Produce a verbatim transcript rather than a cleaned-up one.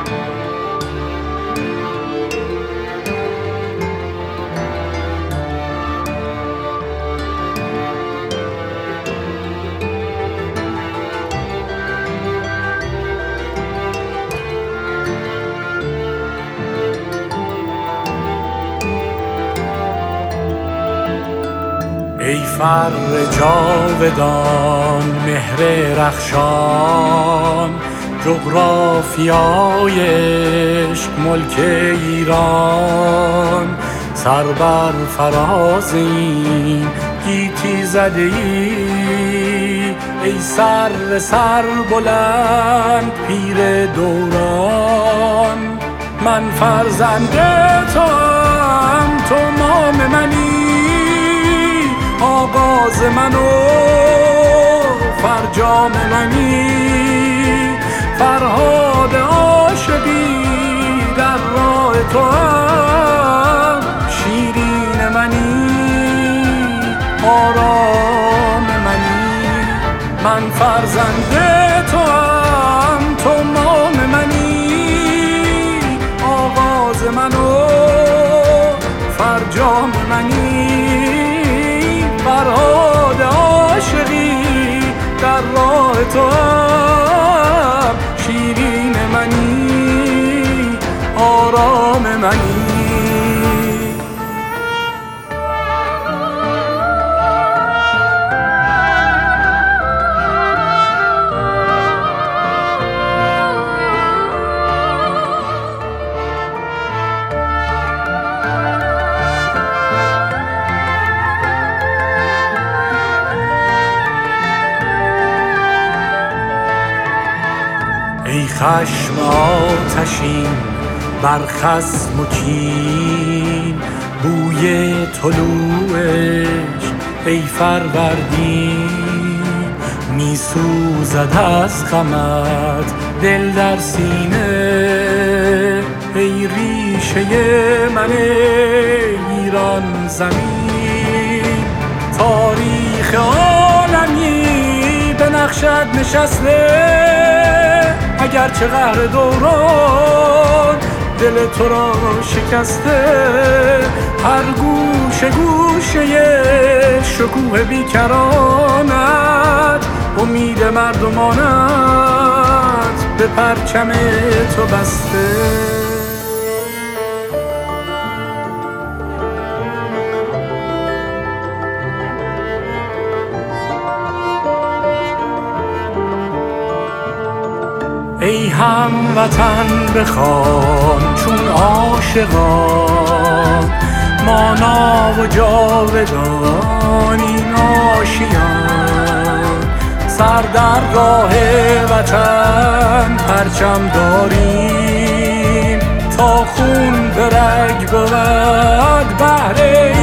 ای فر جاودان مهر رخشان، جغرافیای عشق ملک ایران. سر بر فراز این گیتی زده ای، ای سر سر بلند پیر دوران. من فرزند توام، تو مام منی، آغاز من و فرجام منی. فرهاد عاشقی در راه تو هم، شیرین منی، آرام منی. من فرزند تو هم، تو مام منی، آغاز من و فرجام منی. فرهاد عاشقی در راه تو هم، شیرین منی، آرام منی. ای خشم آتشین بر خصم و کین، بوی طلوعش ای فروردین. می سوزد از غمت دل در سینه، ای ریشه من ایران زمین. تاریخ عالمی به نقشت نشسته، اگرچه قهر دوران دل تو را شکسته. هر گوشه گوشه شکوه بیکرانت، امید مردمانت به پرچم تو بسته. ای هموطن بخوان چون عاشقان، مانا و جاودان این آشیان. سر در راه وطن پرچم داریم، تا خون به رگ بود بهر